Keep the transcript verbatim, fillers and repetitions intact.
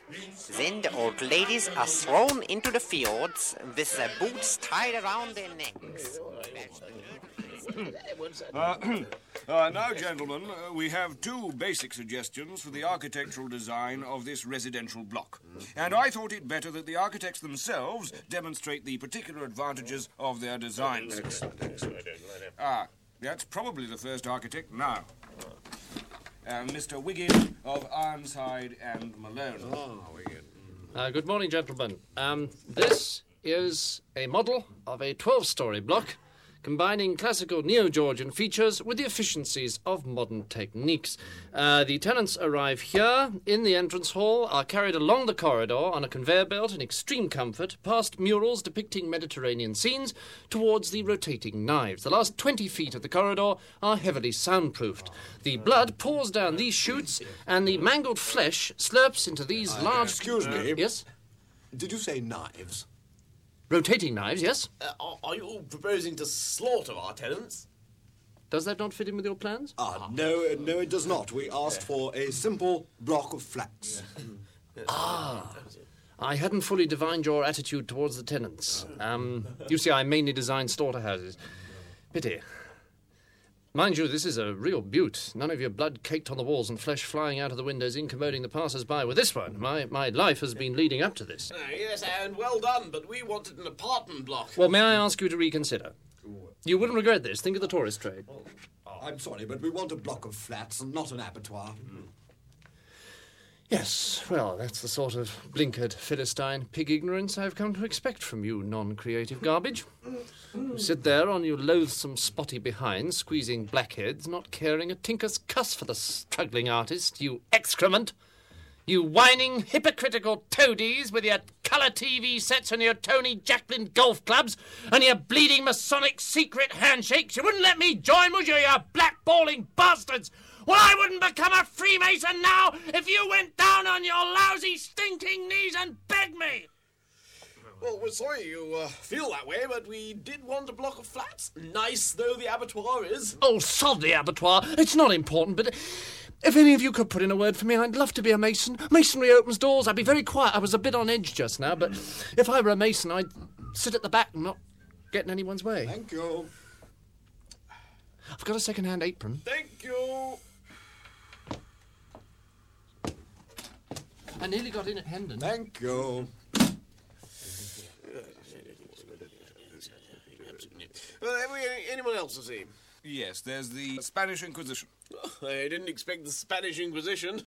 Then the old ladies are thrown into the fields with their boots tied around their necks. Uh, uh, now, gentlemen, uh, we have two basic suggestions for the architectural design of this residential block. And I thought it better that the architects themselves demonstrate the particular advantages of their designs. Ah, that's probably the first architect now. Uh, Mister Wiggin of Ironside and Malone. Oh, Wiggin. Uh, good morning, gentlemen. Um, this is a model of a twelve-storey block combining classical neo-Georgian features with the efficiencies of modern techniques. Uh, the tenants arrive here in the entrance hall, are carried along the corridor on a conveyor belt in extreme comfort, past murals depicting Mediterranean scenes, towards the rotating knives. The last twenty feet of the corridor are heavily soundproofed. The blood pours down these chutes, and the mangled flesh slurps into these Uh, large... excuse me. Yes? Did you say knives? Rotating knives, yes? Uh, are, are you proposing to slaughter our tenants? Does that not fit in with your plans? Ah, no, uh, no, it does not. We asked for a simple block of flats. Ah, I hadn't fully divined your attitude towards the tenants. Um, you see, I mainly design slaughterhouses. Pity. Mind you, this is a real beaut. None of your blood caked on the walls and flesh flying out of the windows incommoding the passers-by with this one. My, my life has been leading up to this. Uh, yes, and well done, but we wanted an apartment block. Well, may I ask you to reconsider? You wouldn't regret this. Think of the tourist trade. I'm sorry, but we want a block of flats and not an abattoir. Yes, well, that's the sort of blinkered, Philistine, pig ignorance I've come to expect from you non-creative garbage. You sit there on your loathsome spotty behind, squeezing blackheads, not caring a tinker's cuss for the struggling artist, you excrement! You whining, hypocritical toadies with your colour T V sets and your Tony Jacklin golf clubs and your bleeding Masonic secret handshakes. You wouldn't let me join, would you, you blackballing bastards? Well, I wouldn't become a Freemason now if you went down on your lousy, stinking knees and begged me. Well, we're sorry you uh, feel that way, but we did want a block of flats, nice though the abattoir is. Oh, sod the abattoir. It's not important, but if any of you could put in a word for me, I'd love to be a mason. Masonry opens doors. I'd be very quiet. I was a bit on edge just now, but if I were a mason, I'd sit at the back and not get in anyone's way. Thank you. I've got a second-hand apron. Thank you. I nearly got in at Hendon. Thank you. Well, have we any, anyone else to see? Yes, there's the Spanish Inquisition. I didn't expect the Spanish Inquisition.